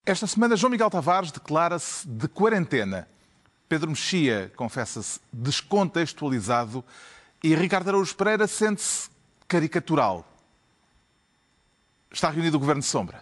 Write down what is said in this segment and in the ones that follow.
Esta semana, João Miguel Tavares declara-se de quarentena. Pedro Mexia confessa-se descontextualizado e Ricardo Araújo Pereira sente-se caricatural. Está reunido o Governo de Sombra.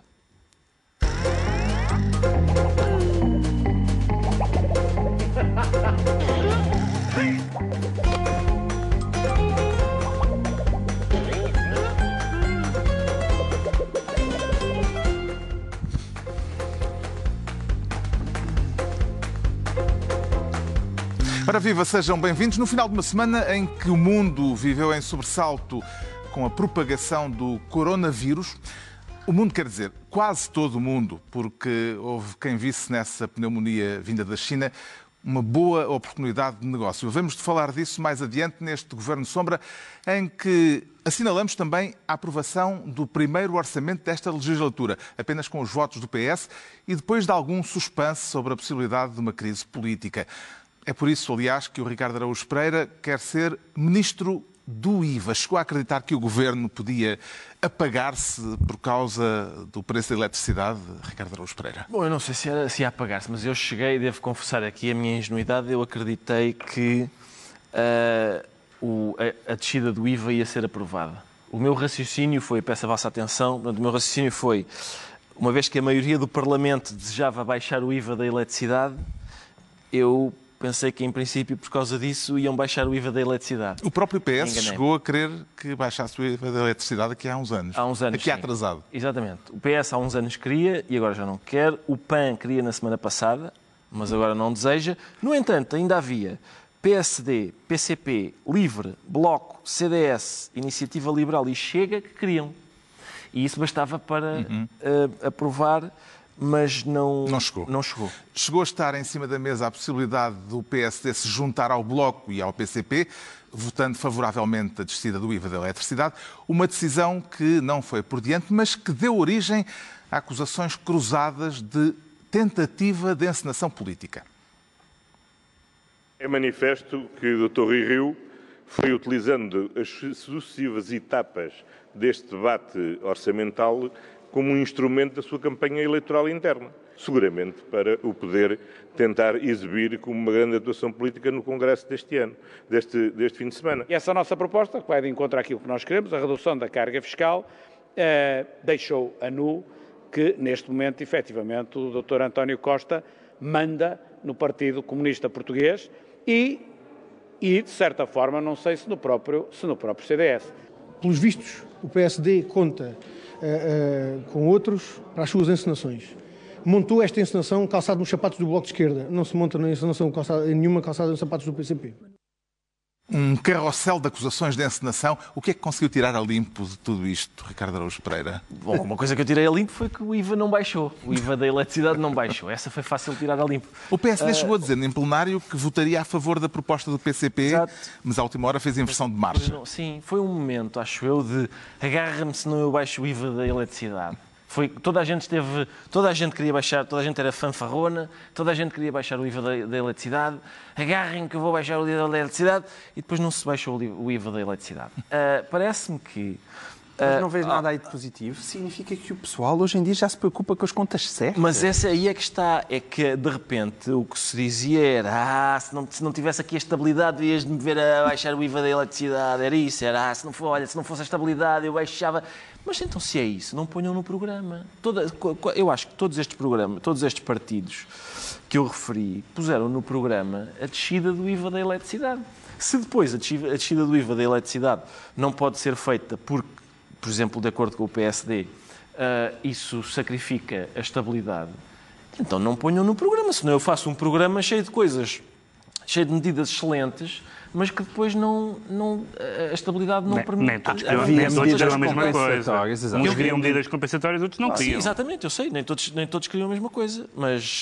Ora viva, sejam bem-vindos. No final de uma semana em que o mundo viveu em sobressalto com a propagação do coronavírus, o mundo quer dizer quase todo o mundo, porque houve quem visse nessa pneumonia vinda da China uma boa oportunidade de negócio. Vamos de falar disso mais adiante neste Governo de Sombra, em que assinalamos também a aprovação do primeiro orçamento desta legislatura, apenas com os votos do PS e depois de algum suspense sobre a possibilidade de uma crise política. É por isso, aliás, que o Ricardo Araújo Pereira quer ser ministro do IVA. Chegou a acreditar que o governo podia apagar-se por causa do preço da eletricidade, Ricardo Araújo Pereira? Bom, eu não sei se ia apagar-se, mas eu cheguei, devo confessar aqui a minha ingenuidade, eu acreditei que a descida do IVA ia ser aprovada. O meu raciocínio foi, peço a vossa atenção, o meu raciocínio foi, uma vez que a maioria do Parlamento desejava baixar o IVA da eletricidade, eu pensei que, em princípio, por causa disso, iam baixar o IVA da eletricidade. O próprio PS chegou a querer que baixasse o IVA da eletricidade aqui há uns anos. Há uns anos, aqui sim. Atrasado. Exatamente. O PS há uns anos queria e agora já não quer. O PAN queria na semana passada, mas agora não deseja. No entanto, ainda havia PSD, PCP, LIVRE, Bloco, CDS, Iniciativa Liberal e Chega que queriam. E isso bastava para aprovar, mas não chegou. Chegou a estar em cima da mesa a possibilidade do PSD se juntar ao Bloco e ao PCP, votando favoravelmente a descida do IVA da eletricidade, uma decisão que não foi por diante, mas que deu origem a acusações cruzadas de tentativa de encenação política. É manifesto que o Dr. Rui Rio foi utilizando as sucessivas etapas deste debate orçamental como um instrumento da sua campanha eleitoral interna, seguramente para o poder tentar exibir como uma grande atuação política no Congresso deste ano, deste fim de semana. E essa nossa proposta, que vai de encontro àquilo que nós queremos, a redução da carga fiscal, deixou a nu que, neste momento, efetivamente, o Dr. António Costa manda no Partido Comunista Português e, de certa forma, não sei se no próprio CDS. Pelos vistos, o PSD conta com outros para as suas encenações. Montou esta encenação calçado nos sapatos do Bloco de Esquerda. Não se monta na encenação nenhuma calçada nos sapatos do PCP. Um carrossel de acusações de encenação. O que é que conseguiu tirar a limpo de tudo isto, Ricardo Araújo Pereira? Bom, uma coisa que eu tirei a limpo foi que o IVA não baixou. O IVA da eletricidade não baixou. Essa foi fácil de tirar a limpo. O PSD chegou a dizer em plenário que votaria a favor da proposta do PCP, Exato. Mas à última hora fez inversão de marcha. Sim, foi um momento, acho eu, de agarra-me se não eu baixo o IVA da eletricidade. Toda a gente queria baixar, toda a gente era fanfarrona, toda a gente queria baixar o IVA da eletricidade, agarrem que eu vou baixar o IVA da eletricidade e depois não se baixou o IVA da eletricidade. Parece-me que... Mas não vês nada aí de positivo? Significa que o pessoal hoje em dia já se preocupa com as contas certas. Mas essa aí é que está, é que de repente o que se dizia era se não tivesse aqui a estabilidade devias-me ver a baixar o IVA da eletricidade, era isso, se não fosse a estabilidade eu baixava... Mas então, se é isso, não ponham no programa. Eu acho que todos estes partidos que eu referi puseram no programa a descida do IVA da eletricidade. Se depois a descida do IVA da eletricidade não pode ser feita porque, por exemplo, de acordo com o PSD, isso sacrifica a estabilidade, então não ponham no programa. Senão eu faço um programa cheio de coisas, cheio de medidas excelentes, mas que depois a estabilidade não permite. Nem todos queriam a mesma coisa. Uns queriam medidas compensatórias, outros não queriam. Sim, exatamente, eu sei, nem todos queriam a mesma coisa, mas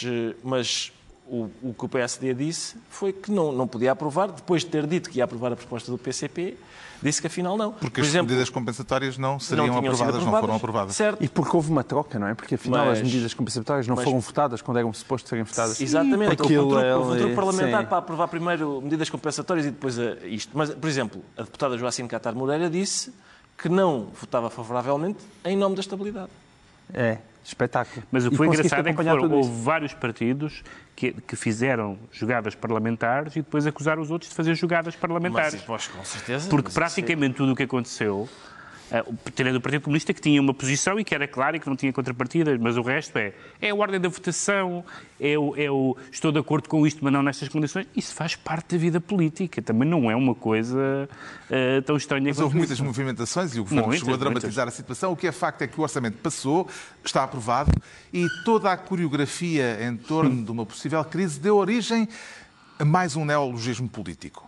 o que o PSD disse foi que não podia aprovar, depois de ter dito que ia aprovar a proposta do PCP, disse que afinal não. Porque as medidas compensatórias não seriam aprovadas, não foram aprovadas. Certo. E porque houve uma troca, não é? Porque afinal as medidas compensatórias não foram votadas quando eram suposto serem votadas. Exatamente. Houve um truque parlamentar para aprovar primeiro medidas compensatórias e depois isto. Mas, por exemplo, a deputada Joacine Catar Moreira disse que não votava favoravelmente em nome da estabilidade. É, espetáculo. Mas o que foi engraçado é que houve vários partidos que fizeram jogadas parlamentares e depois acusaram os outros de fazer jogadas parlamentares. Mas, com certeza. Porque praticamente tudo o que aconteceu, tirando o Partido Comunista, que tinha uma posição e que era clara e que não tinha contrapartidas, mas o resto é a ordem da votação, estou de acordo com isto, mas não nestas condições. Isso faz parte da vida política. Também não é uma coisa tão estranha. Mas houve muitas movimentações e o Governo chegou a dramatizar a situação. O que é facto é que o orçamento passou, está aprovado, e toda a coreografia em torno de uma possível crise deu origem a mais um neologismo político.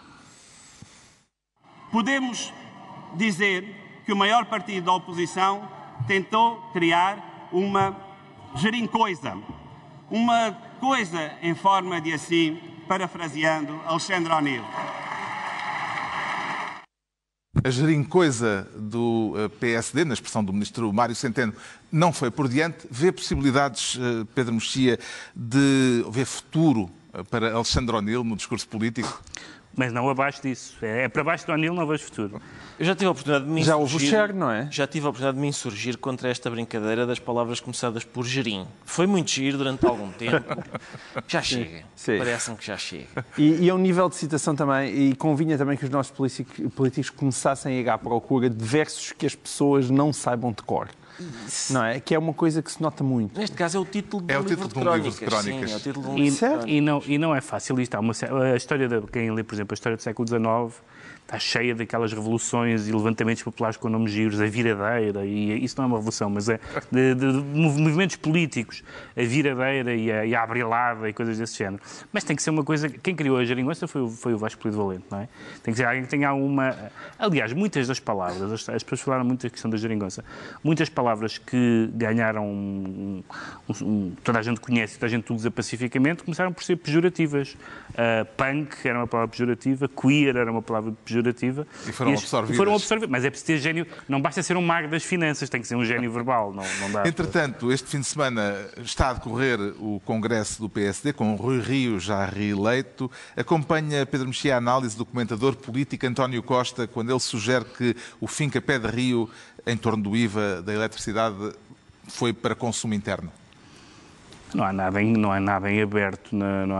Podemos dizer que o maior partido da oposição tentou criar uma gerincoisa. Uma coisa em forma de assim, parafraseando Alexandre O'Neill. A gerincoisa do PSD, na expressão do ministro Mário Centeno, não foi por diante. Vê possibilidades, Pedro Mexia, de ver futuro para Alexandre O'Neill no discurso político? Mas não abaixo disso. É para baixo do O'Neill não vejo futuro. Eu já tive a oportunidade de me insurgir... Já houve o Cher, não é? Já tive a oportunidade de me insurgir contra esta brincadeira das palavras começadas por gerim. Foi muito giro durante algum tempo. Já chega. Sim. Parece-me que já chega. E a um nível de citação também, e convinha também que os nossos políticos começassem a ir à procura de versos que as pessoas não saibam de cor. Não é? Que é uma coisa que se nota muito. Neste caso é o título de um livro de crónicas. Sim, é o título de um livro de crónicas. E não é fácil. A história quem lê, por exemplo, a história do século XIX está cheia daquelas revoluções e levantamentos populares com nomes giros, a viradeira, e isso não é uma revolução, mas é de movimentos políticos, a viradeira e a abrilada e coisas desse género. Mas tem que ser uma coisa... Quem criou a geringonça foi o Vasco Polido Valente, não é? Tem que ser alguém que tenha alguma... Aliás, muitas das palavras, as pessoas falaram muito da questão da geringonça, muitas palavras que ganharam... toda a gente conhece, toda a gente usa pacificamente, começaram por ser pejorativas. Punk era uma palavra pejorativa, queer era uma palavra pejorativa. E foram absorvidas. Mas é preciso ter gênio. Não basta ser um mago das finanças, tem que ser um gênio verbal. Não dá. Entretanto, este fim de semana está a decorrer o Congresso do PSD, com Rui Rio já reeleito. Acompanha, Pedro Mexia, a análise do comentador político António Costa, quando ele sugere que o fincapé de Rio, em torno do IVA da eletricidade, foi para consumo interno. Não há nada em aberto,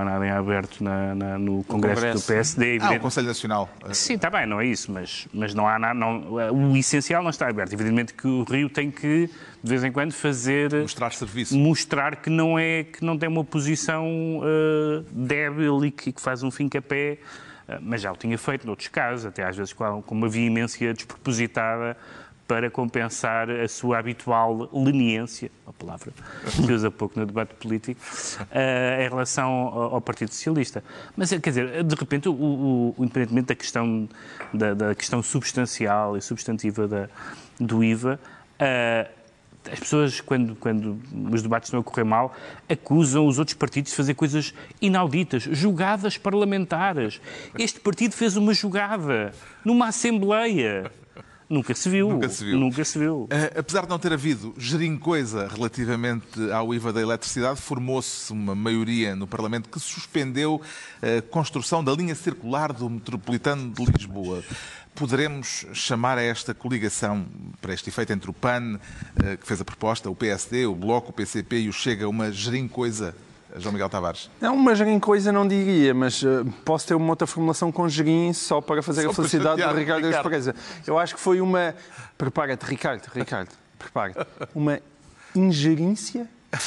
no Congresso do PSD. O Conselho Nacional. Sim, está bem, não é isso, mas não há nada. O essencial não está aberto. Evidentemente que o Rio tem que, de vez em quando, mostrar serviço. Mostrar que não tem uma posição débil e que faz um fincapé. Mas já o tinha feito noutros casos, até às vezes com uma veemência despropositada, para compensar a sua habitual leniência, uma palavra que se usa pouco no debate político, em relação ao Partido Socialista. Mas, quer dizer, de repente, independentemente da questão substancial e substantiva do IVA, as pessoas, quando os debates estão a correr mal, acusam os outros partidos de fazer coisas inauditas, jogadas parlamentares. Este partido fez uma jogada numa Assembleia. Nunca se viu. Apesar de não ter havido gerincoisa relativamente ao IVA da eletricidade, formou-se uma maioria no Parlamento que suspendeu a construção da linha circular do metropolitano de Lisboa. Poderemos chamar a esta coligação, para este efeito, entre o PAN, que fez a proposta, o PSD, o Bloco, o PCP e o Chega, uma gerincoisa? João Miguel Tavares. Não, uma gerincoisa não diria, mas posso ter uma outra formulação com gerim só para fazer a felicidade do Ricardo Espresa. Eu acho que foi uma... Prepara-te, Ricardo, prepara-te. Uma ingerência...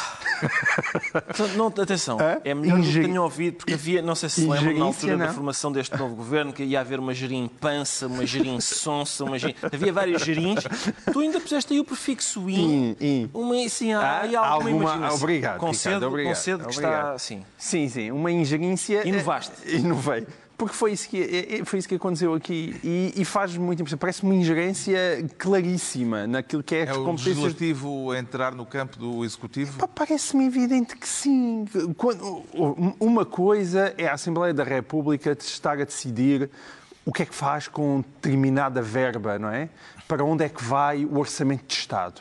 Não, atenção, é melhor do que tenho ouvido, porque havia, não sei se se lembram, na altura da formação deste novo governo, que ia haver uma gerim pança, uma gerim sonsa, havia vários gerins. Tu ainda puseste aí o prefixo in. Sim, há alguma imaginação. Obrigado, concedo obrigado. Que está assim. Sim, uma ingerência... Inovaste. Inovei. Porque foi isso que aconteceu aqui e faz muito impressão. Parece uma ingerência claríssima naquilo que é as competências... É o legislativo entrar no campo do executivo? Parece-me evidente que sim. Uma coisa é a Assembleia da República estar a decidir o que é que faz com determinada verba, não é? Para onde é que vai o orçamento de Estado.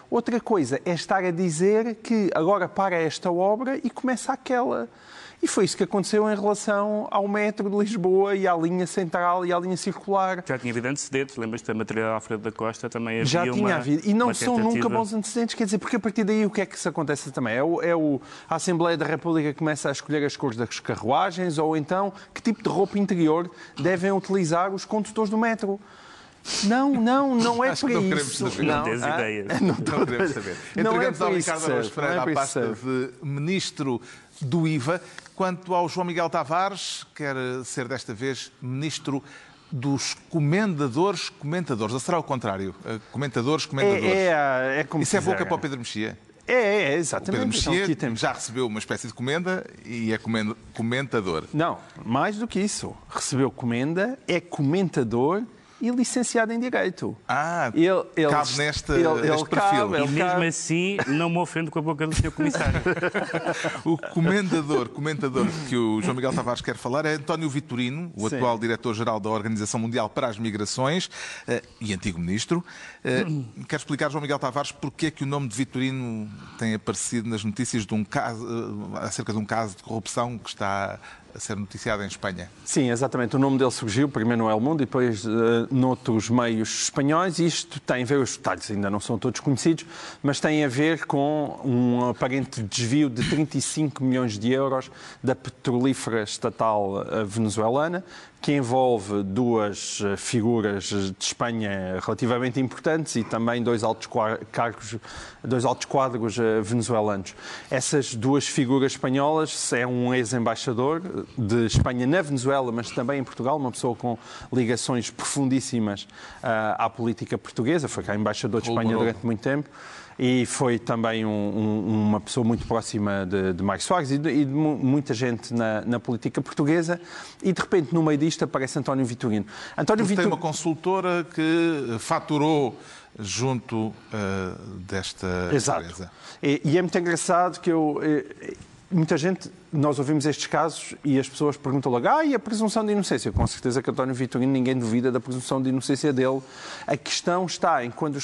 Outra coisa é estar a dizer que agora para esta obra e começa aquela. E foi isso que aconteceu em relação ao metro de Lisboa e à linha central e à linha circular. Já tinha havido antecedentes, lembras-te da matéria de Alfredo da Costa, também havia Já tinha havido. E não são tentativa... nunca bons antecedentes, quer dizer, porque a partir daí o que é que se acontece também? A Assembleia da República começa a escolher as cores das carruagens ou então que tipo de roupa interior devem utilizar os condutores do metro. Não é Acho por que não isso. queremos saber. Não tens ideias. Não queremos saber. Entregamos ao Ricardo Araújo Pereira a pasta de Ministro do IVA. Quanto ao João Miguel Tavares, quer ser desta vez Ministro dos comentadores. Ou será o contrário? Comentadores. Isso é boca para o Pedro Mexia? Exatamente. O Pedro Mexia já recebeu uma espécie de comenda e é comentador. Não, mais do que isso. Recebeu comenda, é comentador e licenciado em Direito. Cabe neste perfil. E mesmo assim não me ofendo com a boca do Sr. Comissário. O comentador que o João Miguel Tavares quer falar é António Vitorino, o atual Diretor-Geral da Organização Mundial para as Migrações e antigo Ministro. Quer explicar, João Miguel Tavares, porque é que o nome de Vitorino tem aparecido nas notícias acerca de um caso de corrupção que está a ser noticiado em Espanha? Sim, exatamente. O nome dele surgiu primeiro no El Mundo e depois noutros meios espanhóis. Isto tem a ver, os detalhes ainda não são todos conhecidos, mas tem a ver com um aparente desvio de 35 milhões de euros da petrolífera estatal venezuelana, que envolve duas figuras de Espanha relativamente importantes e também dois altos quadros venezuelanos. Essas duas figuras espanholas é um ex-embaixador de Espanha na Venezuela, mas também em Portugal, uma pessoa com ligações profundíssimas à política portuguesa, foi cá embaixador de Espanha durante muito tempo. E foi também uma pessoa muito próxima de Mário Soares e de muita gente na política portuguesa. E, de repente, no meio disto, aparece António Vitorino. Tem uma consultora que faturou junto desta empresa. E é muito engraçado que muita gente, nós ouvimos estes casos e as pessoas perguntam logo, e a presunção de inocência? Com certeza que António Vitorino, ninguém duvida da presunção de inocência dele. A questão está em quando os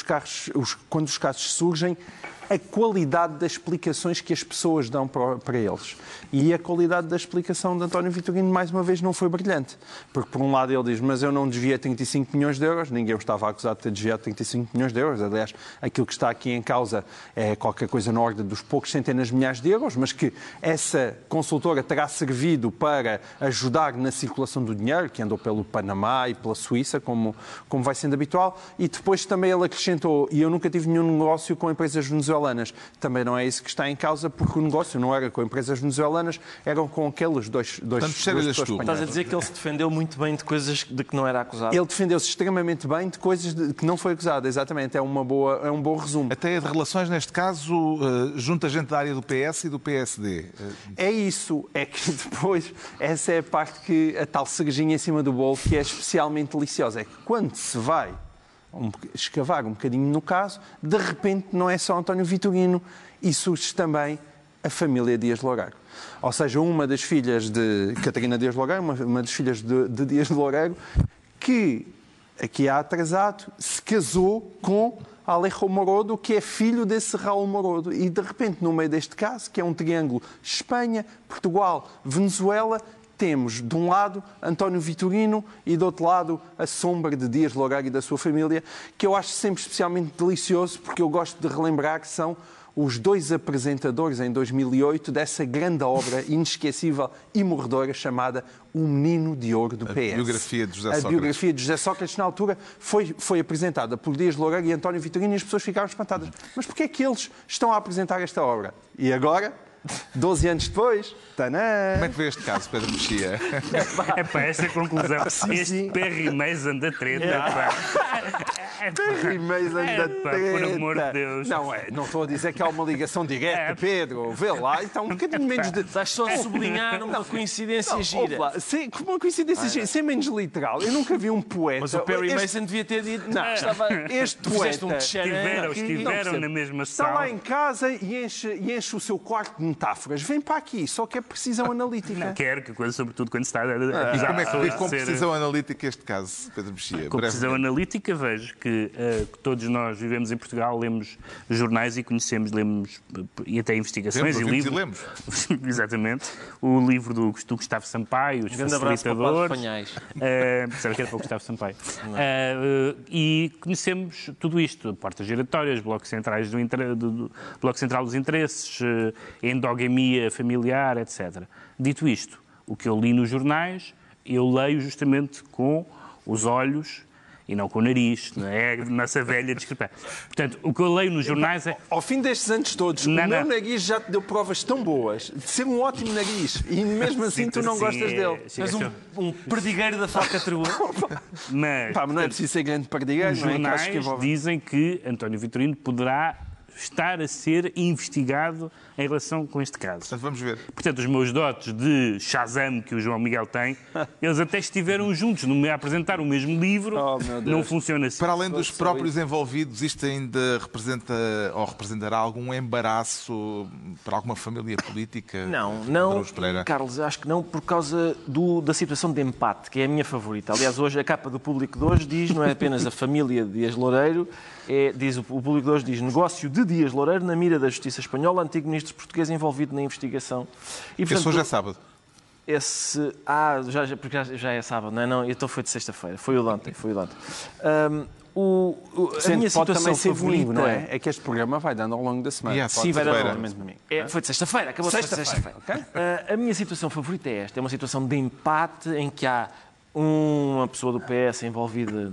casos surgem, a qualidade das explicações que as pessoas dão para eles. E a qualidade da explicação de António Vitorino, mais uma vez, não foi brilhante. Porque, por um lado, ele diz, mas eu não desviei 35 milhões de euros, ninguém o estava acusado de ter desviado 35 milhões de euros. Aliás, aquilo que está aqui em causa é qualquer coisa na ordem dos poucos centenas de milhares de euros, mas que essa consultora terá servido para ajudar na circulação do dinheiro, que andou pelo Panamá e pela Suíça, como vai sendo habitual. E depois também ele acrescentou, e eu nunca tive nenhum negócio com empresas venezuelanas. Também não é isso que está em causa, porque o negócio não era com empresas venezuelanas, eram com aqueles dois espanhóis. Estás a dizer que ele se defendeu muito bem de coisas de que não era acusado? Ele defendeu-se extremamente bem de coisas de que não foi acusado, exatamente. É um bom resumo. Até de relações, neste caso, junto a gente da área do PS e do PSD. É isso. É que depois, essa é a parte que a tal cerejinha em cima do bolo, que é especialmente deliciosa. É que quando se vai escavar um bocadinho no caso, de repente não é só António Vitorino e surge também a família Dias de Loureiro. Ou seja, uma das filhas de Catarina Dias de Loureiro, uma das filhas de Dias de Loureiro, que aqui há atrasado, se casou com Alejo Morodo, que é filho desse Raul Morodo. E de repente, no meio deste caso, que é um triângulo Espanha, Portugal, Venezuela, temos, de um lado, António Vitorino e, do outro lado, a sombra de Dias de Loureiro e da sua família, que eu acho sempre especialmente delicioso, porque eu gosto de relembrar que são os dois apresentadores, em 2008, dessa grande obra inesquecível e morredora chamada O Menino de Ouro do PS. A biografia de José Sócrates. A biografia de José Sócrates, na altura, foi apresentada por Dias de Loureiro e António Vitorino e as pessoas ficaram espantadas. Mas porquê é que eles estão a apresentar esta obra? E agora, 12 anos depois, tanã! Como é que vê este caso, Pedro Mexia? É para essa conclusão. Este Perry Mason da treta. Perry Mason da treta. Por amor de Deus. Não estou a dizer que há uma ligação direta, Pedro. Vê lá, então um bocadinho menos de... Estás só a sublinhar uma coincidência gira. Uma coincidência gira, sem menos literal. Eu nunca vi um poeta... Mas o Perry Mason devia ter dito... Não, este poeta... Estiveram na mesma está sala. lá em casa e enche o seu quarto de metáforas, vem para aqui, só que é precisão analítica. Não quero que a coisa, sobretudo quando está a Como é que vê com precisão analítica este caso, Pedro Mexia? Com precisão analítica, vejo que todos nós vivemos em Portugal, lemos jornais e conhecemos, lemos e até investigações e livros. E lemos. Exatamente. O livro do Gustavo Sampaio, Os Facilitadores. Pensava que era para o Gustavo Sampaio. E conhecemos tudo isto, portas giratórias, bloco central dos interesses, endogamia familiar, etc. Dito isto, o que eu li nos jornais, eu leio justamente com os olhos e não com o nariz, não é? Nossa velha discrepância. Portanto, o que eu leio nos jornais é... Ao fim destes anos todos, o meu nariz já te deu provas tão boas de ser um ótimo nariz e mesmo assim tu não gostas dele. És um perdigueiro da falcatrua. Mas não é preciso ser grande perdigueiro. Os jornais dizem que António Vitorino poderá estar a ser investigado em relação com este caso. Portanto, vamos ver. Portanto, os meus dotes de Shazam que o João Miguel tem, eles até estiveram juntos a apresentar o mesmo livro, não funciona assim. Para além dos próprios envolvidos, isto ainda representa ou representará algum embaraço para alguma família política? Não, Carlos, acho que não, por causa da situação de empate, que é a minha favorita. Aliás, hoje a capa do Público de hoje diz, não é apenas a família de Dias Loureiro, diz o Público de hoje diz negócio de Dias Loureiro na mira da Justiça Espanhola, antigo ministro português envolvido na investigação. E, portanto, esse hoje é sábado. Porque já é sábado, não é? Não, então foi de sexta-feira, foi o de ontem. A minha situação favorita não é? É que este programa vai dando ao longo da semana. Sim, vai dando ao longo da semana. Foi de sexta-feira, acabou de ser sexta-feira. Okay? A minha situação favorita é esta, é uma situação de empate em que há uma pessoa do PS envolvida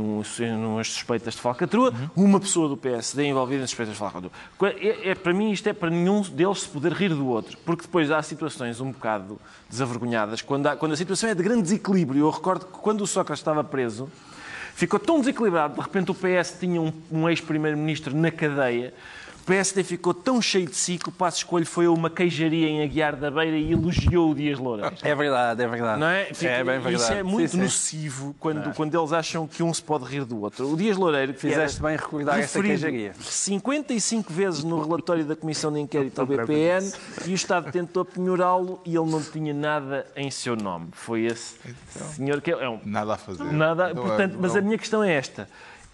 nas suspeitas de falcatrua, uma pessoa do PSD envolvida nas suspeitas de falcatrua. Para mim, isto é para nenhum deles se poder rir do outro, porque depois há situações um bocado desavergonhadas, quando a situação é de grande desequilíbrio. Eu recordo que quando o Sócrates estava preso, ficou tão desequilibrado, de repente o PS tinha um ex-primeiro-ministro na cadeia, o PSD ficou tão cheio de si que o Passos Coelho foi a uma queijaria em Aguiar da Beira e elogiou o Dias Loureiro. É verdade. Não é? É bem verdade. Isso é muito nocivo quando eles acham que um se pode rir do outro. O Dias Loureiro, que fizeste bem recordar esta queijaria, 55 vezes no relatório da Comissão de Inquérito ao BPN, e o Estado tentou penhorá-lo e ele não tinha nada em seu nome. Foi esse senhor que é nada a fazer. Portanto, mas a minha questão é esta.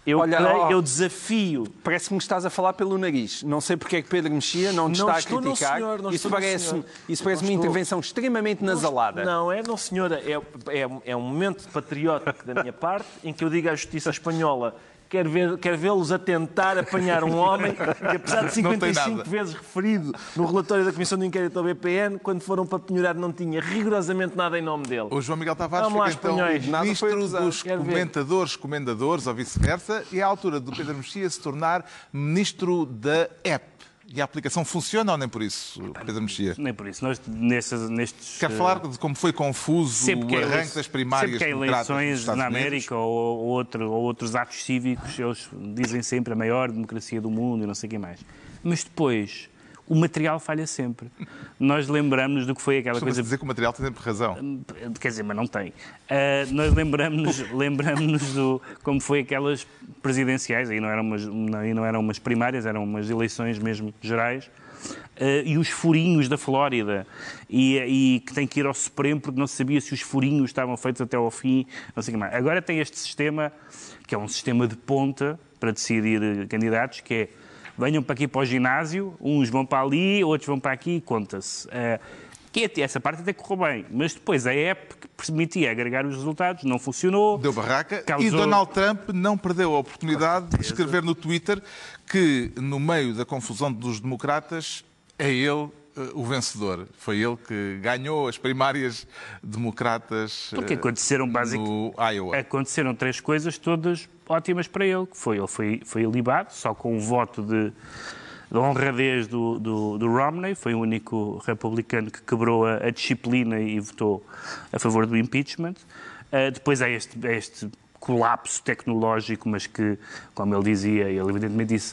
Eu desafio... Parece-me que estás a falar pelo nariz. Não sei porque é que Pedro Mexia não te está a criticar. Isso parece uma intervenção extremamente nasalada. Não, senhora. É um momento patriótico da minha parte em que eu digo à Justiça Espanhola: quero vê-los a tentar apanhar um homem que, apesar de 55 vezes referido no relatório da Comissão de Inquérito ao BPN, quando foram para penhorar não tinha rigorosamente nada em nome dele. O João Miguel Tavares fica então ministro dos comendadores ou vice-versa, e é a altura do Pedro Mexia se tornar ministro da EP. E a aplicação funciona ou nem por isso, Pedro Mexia? Nem por isso. Nós, nestes... Quer falar de como foi confuso o arranque das primárias democráticas? Sempre que há eleições na América ou outros atos cívicos, eles dizem sempre a maior democracia do mundo e não sei o que mais. Mas depois, o material falha sempre. Nós lembramos do que foi aquela coisa... dizer que o material tem sempre razão. Quer dizer, mas não tem. Nós lembramos do como foi aquelas presidenciais, aí não eram umas primárias, eram umas eleições mesmo gerais, e os furinhos da Flórida, e que tem que ir ao Supremo porque não se sabia se os furinhos estavam feitos até ao fim, não sei o que mais. Agora tem este sistema, que é um sistema de ponta para decidir candidatos, que é: venham para aqui para o ginásio, uns vão para ali, outros vão para aqui, e conta-se. Essa parte até correu bem, mas depois a app que permitia agregar os resultados não funcionou. Deu barraca. E Donald Trump não perdeu a oportunidade de escrever no Twitter que, no meio da confusão dos democratas, é ele o vencedor. Foi ele que ganhou as primárias democratas no Iowa. Aconteceram 3 coisas, todas ótimas para ele. Ele foi ilibado, só com o voto de honradez do Romney. Foi o único republicano que quebrou a disciplina e votou a favor do impeachment. Depois há este colapso tecnológico, mas que, como ele dizia, ele evidentemente disse,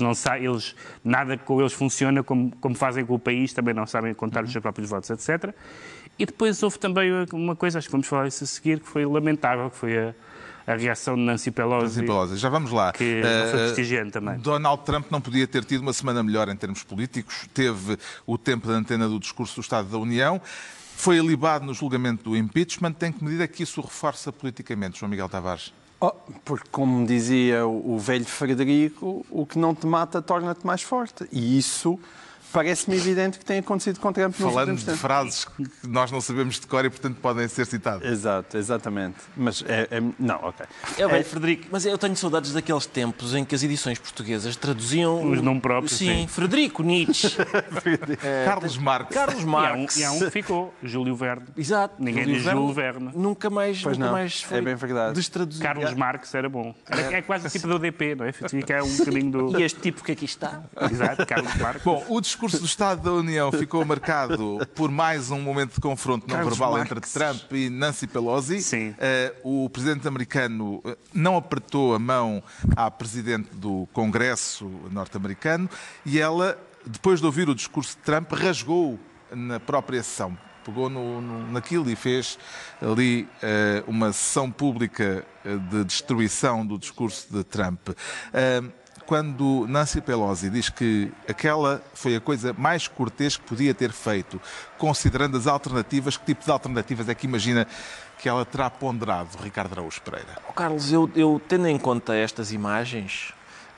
nada com eles funciona como fazem com o país, também não sabem contar os seus próprios votos, etc. E depois houve também uma coisa, acho que vamos falar isso a seguir, que foi lamentável, que foi a a reação de Nancy Pelosi. Já vamos lá. Que foi prestigiante também. Donald Trump não podia ter tido uma semana melhor em termos políticos. Teve o tempo de antena do discurso do Estado da União. Foi alibado no julgamento do impeachment. Em que medida é que isso o reforça politicamente, João Miguel Tavares? Porque, como dizia o velho Frederico, o que não te mata torna-te mais forte. E isso parece-me evidente que tem acontecido com Trump nos últimos tempos. Falando de frases que nós não sabemos de cor e, portanto, podem ser citadas. Exato, exatamente. Mas não, ok. Frederico, mas eu tenho saudades daqueles tempos em que as edições portuguesas traduziam... Os nomes próprios, sim. Frederico Nietzsche. Carlos Marx. Carlos Marx. E há um que ficou, Júlio Verne. Exato. Ninguém diz Júlio Verne. Nunca mais foi é bem verdade. destraduzido. Carlos Marx era bom. É quase o tipo do DP, não é? Fica um bocadinho do... E este tipo que aqui está. Exato, Carlos Marx. Bom, o discurso do Estado da União ficou marcado por mais um momento de confronto não verbal entre Trump e Nancy Pelosi. Sim. O presidente americano não apertou a mão à presidente do Congresso norte-americano e ela, depois de ouvir o discurso de Trump, rasgou na própria sessão. Pegou naquilo e fez ali uma sessão pública de destruição do discurso de Trump. Quando Nancy Pelosi diz que aquela foi a coisa mais cortês que podia ter feito, considerando as alternativas, que tipo de alternativas é que imagina que ela terá ponderado, Ricardo Araújo Pereira? Carlos, eu tendo em conta estas imagens,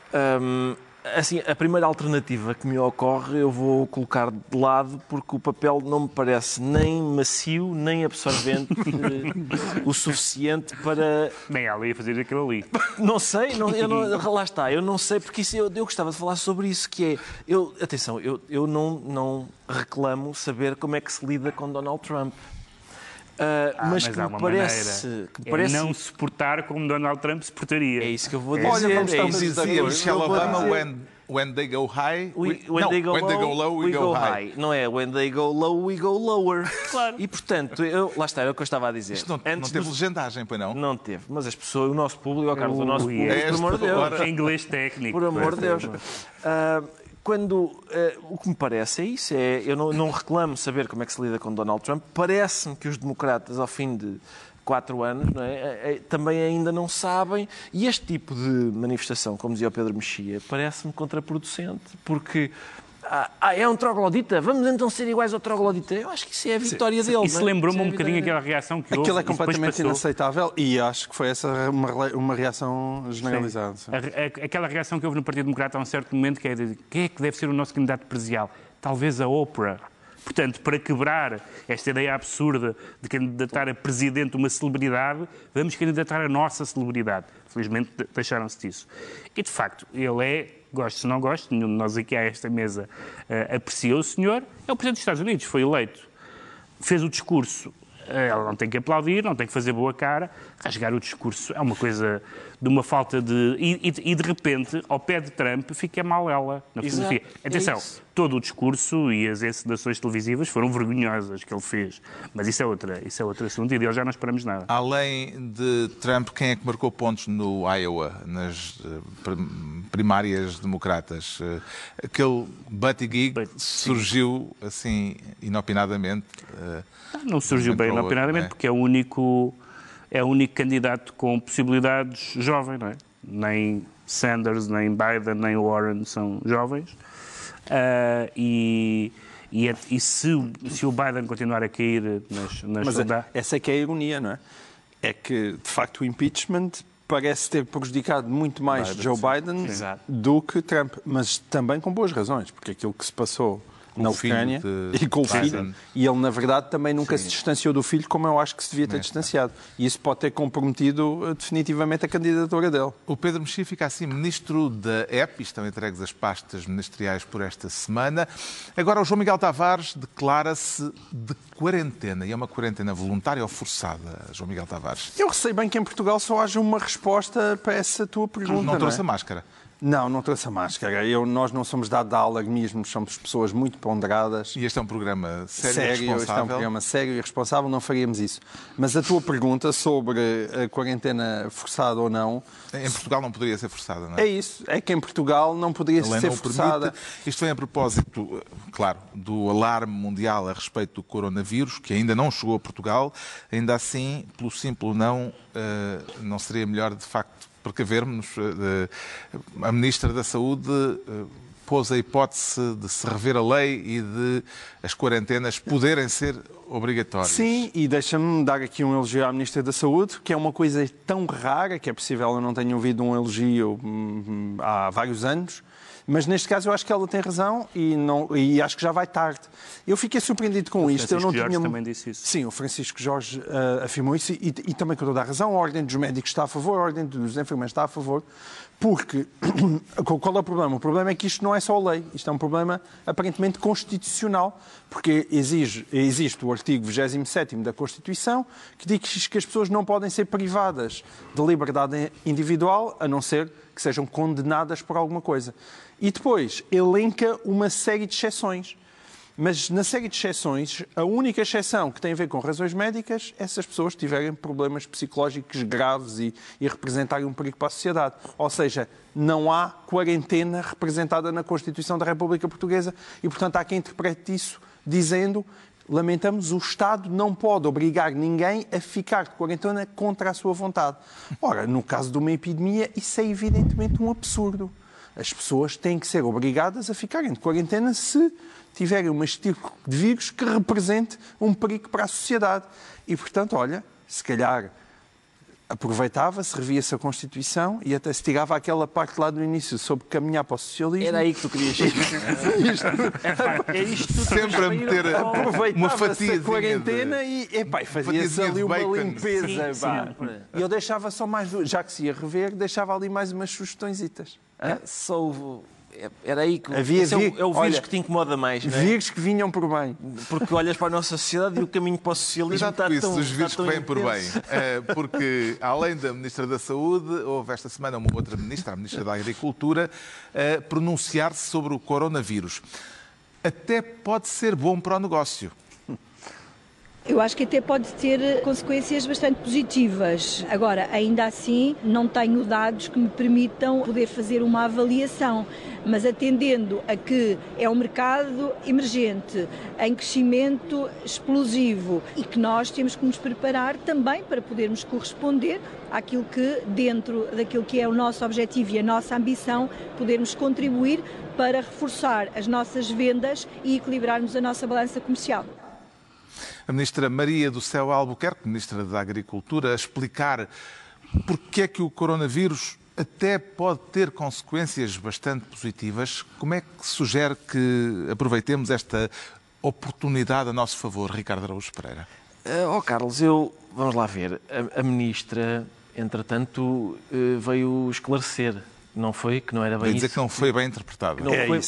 assim, a primeira alternativa que me ocorre eu vou colocar de lado porque o papel não me parece nem macio, nem absorvente o suficiente para... Nem ela ia fazer aquilo ali. Não sei, lá está, eu não sei, porque isso, eu gostava de falar sobre isso, que é... Eu não reclamo saber como é que se lida com Donald Trump. Mas que me parece... não se portar como Donald Trump se portaria. É isso que eu vou dizer. Olha, vamos estar Dizia Michelle Obama, when they go high... When they go low, we go high. Não é when they go low, we go lower. Claro. E, portanto, lá está, era o que eu estava a dizer. Isto não teve legendagem, pois não? Não teve. Mas as pessoas, o nosso público, Carlos, o nosso público, por amor de Deus. Inglês técnico. Por amor de Deus. O que me parece é isso, eu não reclamo saber como é que se lida com Donald Trump. Parece-me que os democratas, ao fim de 4 anos, não é, também ainda não sabem. E este tipo de manifestação, como dizia o Pedro Mexia, parece-me contraproducente, porque... é um troglodita? Vamos então ser iguais ao troglodita? Eu acho que isso é a vitória dele. Isso lembrou-me um bocadinho aquela reação que houve. Aquilo é completamente inaceitável e acho que foi essa uma reação generalizada. Aquela reação que houve no Partido Democrata a um certo momento, que é de quem é que deve ser o nosso candidato presidencial? Talvez a Oprah. Portanto, para quebrar esta ideia absurda de candidatar a presidente uma celebridade, vamos candidatar a nossa celebridade. Felizmente deixaram-se disso. E, de facto, ele é, gosto ou não gosto, nenhum de nós aqui a esta mesa apreciou o senhor, é o presidente dos Estados Unidos, foi eleito. Fez o discurso, ela não tem que aplaudir, não tem que fazer boa cara, rasgar o discurso é uma coisa de uma falta de... E de repente, ao pé de Trump, fica mal ela na fotografia. Atenção, todo o discurso e as encenações televisivas foram vergonhosas que ele fez. Mas isso é outro assunto e dele já não esperamos nada. Além de Trump, quem é que marcou pontos no Iowa, nas primárias democratas? Aquele Buttigieg surgiu assim inopinadamente? Não surgiu bem inopinadamente, porque é o único candidato com possibilidades jovem, não é? Nem Sanders, nem Biden, nem Warren são jovens. E se o Biden continuar a cair nas sondagens... Essa é que é a ironia, não é? É que, de facto, o impeachment parece ter prejudicado muito mais Joe Biden do que Trump, mas também com boas razões, porque aquilo que se passou na Ucrânia e com o filho. E ele, na verdade, também nunca se distanciou do filho, como eu acho que se devia ter distanciado. E isso pode ter comprometido definitivamente a candidatura dele. O Pedro Mexia fica assim ministro da EP, estão entregues as pastas ministeriais por esta semana. Agora o João Miguel Tavares declara-se de quarentena. E é uma quarentena voluntária ou forçada, João Miguel Tavares? Eu receio bem que em Portugal só haja uma resposta para essa tua pergunta. Não trouxe a máscara. Não trouxe a máscara. Nós não somos dados a alarmismo, somos pessoas muito ponderadas. E este é um programa sério e responsável. Este é um programa sério e responsável, não faríamos isso. Mas a tua pergunta sobre a quarentena forçada ou não... Em Portugal não poderia ser forçada, não é? É isso. É que em Portugal não poderia ser forçada. Isto vem a propósito, claro, do alarme mundial a respeito do coronavírus, que ainda não chegou a Portugal. Ainda assim, pelo simples não seria melhor, de facto, precavermos. A Ministra da Saúde pôs a hipótese de se rever a lei e de as quarentenas poderem ser obrigatórias. Sim, e deixa-me dar aqui um elogio à Ministra da Saúde, que é uma coisa tão rara que é possível eu não tenha ouvido um elogio há vários anos, mas neste caso eu acho que ela tem razão e acho que já vai tarde. Eu fiquei surpreendido com isto. O Francisco Jorge também disse isso. Sim, o Francisco Jorge afirmou isso e também com toda a razão. A Ordem dos Médicos está a favor, a Ordem dos Enfermeiros está a favor, porque qual é o problema? O problema é que isto não é só lei, isto é um problema aparentemente constitucional, porque existe o artigo 27º da Constituição que diz que as pessoas não podem ser privadas de liberdade individual, a não ser que sejam condenadas por alguma coisa. E depois elenca uma série de exceções. Mas na série de exceções, a única exceção que tem a ver com razões médicas é se as pessoas tiverem problemas psicológicos graves e representarem um perigo para a sociedade. Ou seja, não há quarentena representada na Constituição da República Portuguesa e, portanto, há quem interprete isso dizendo: lamentamos, o Estado não pode obrigar ninguém a ficar de quarentena contra a sua vontade. Ora, no caso de uma epidemia, isso é evidentemente um absurdo. As pessoas têm que ser obrigadas a ficarem de quarentena se tiverem uma tipo de vírus que represente um perigo para a sociedade. E, portanto, olha, se calhar aproveitava-se, revia-se a Constituição e até se tirava aquela parte lá do início sobre caminhar para o socialismo. Era aí que tu querias chegar. É isto sempre a meter uma fatia de quarentena e fazia-se ali uma limpeza. E eu deixava só mais duas, já que se ia rever, deixava ali mais umas sugestõezitas. Era aí que havia é o vírus que te incomoda mais, não é? Vírus que vinham por bem. Porque olhas para a nossa sociedade e o caminho para o socialismo está tão... os vírus que vêm por bem. Porque, além da Ministra da Saúde, houve esta semana uma outra Ministra, a Ministra da Agricultura, a pronunciar-se sobre o coronavírus. Até pode ser bom para o negócio. Eu acho que até pode ter consequências bastante positivas. Agora, ainda assim, não tenho dados que me permitam poder fazer uma avaliação, mas atendendo a que é um mercado emergente, em crescimento explosivo e que nós temos que nos preparar também para podermos corresponder àquilo que, dentro daquilo que é o nosso objetivo e a nossa ambição, podermos contribuir para reforçar as nossas vendas e equilibrarmos a nossa balança comercial. A Ministra Maria do Céu Albuquerque, Ministra da Agricultura, a explicar porque é que o coronavírus até pode ter consequências bastante positivas. Como é que sugere que aproveitemos esta oportunidade a nosso favor, Ricardo Araújo Pereira? Carlos, vamos lá ver. A Ministra, entretanto, veio esclarecer. Não foi, que não era bem isso. dizer que não foi bem interpretada.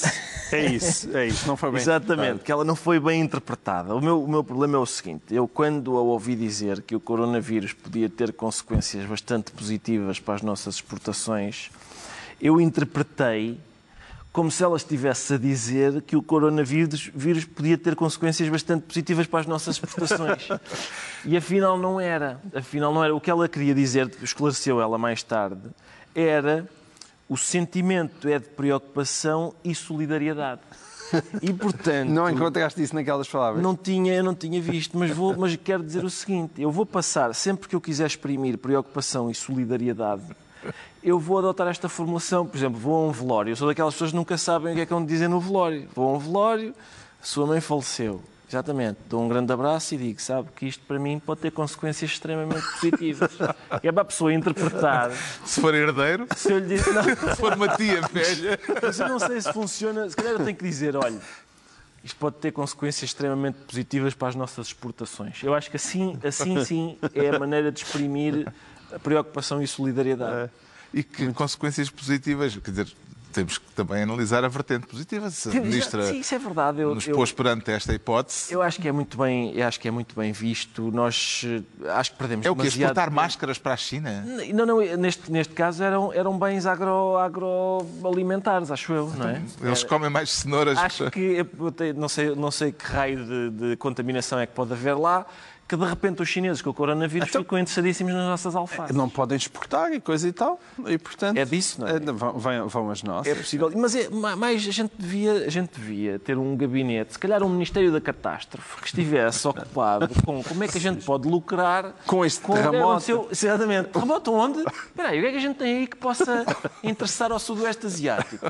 É isso, não foi bem Exatamente, que ela não foi bem interpretada. O meu problema é o seguinte: eu, quando a ouvi dizer que o coronavírus podia ter consequências bastante positivas para as nossas exportações, eu interpretei como se ela estivesse a dizer que o coronavírus podia ter consequências bastante positivas para as nossas exportações. E afinal não era. O que ela queria dizer, esclareceu ela mais tarde, era: o sentimento é de preocupação e solidariedade. E, portanto... Não encontraste isso naquelas palavras? Eu não tinha visto, mas quero dizer o seguinte: eu vou passar, sempre que eu quiser exprimir preocupação e solidariedade, eu vou adotar esta formulação. Por exemplo, vou a um velório. Eu sou daquelas pessoas que nunca sabem o que é que vão dizer no velório. Vou a um velório, a sua mãe faleceu. Exatamente. Dou um grande abraço e digo: sabe que isto para mim pode ter consequências extremamente positivas. É para a pessoa interpretar. Se for herdeiro, se eu lhe dizer, não, se for uma tia velha. Mas eu não sei se funciona. Se calhar eu tenho que dizer: olha, isto pode ter consequências extremamente positivas para as nossas exportações. Eu acho que assim sim é a maneira de exprimir a preocupação e solidariedade. E que consequências positivas? Quer dizer, temos que também analisar a vertente positiva. Se a Ministra Sim, isso é verdade. nos pôs perante esta hipótese. Eu acho que é muito bem visto. Nós acho que perdemos É o que? demasiado Exportar tempo. máscaras para a China? Não, neste caso eram bens agroalimentares, acho eu, não é? Eles comem mais cenouras. Acho que, não sei que raio de contaminação é que pode haver lá, que de repente os chineses com o coronavírus ficam interessadíssimos nas nossas alfaces. Não podem exportar e coisa e tal. E, portanto, É disso, não é? Vão as nossas. É possível. Mas mais a gente devia ter um gabinete, se calhar um Ministério da Catástrofe, que estivesse ocupado com como é que a gente pode lucrar Com este terremoto. Exatamente. Terremoto onde? Espera aí, o que é que a gente tem aí que possa interessar ao Sudoeste Asiático?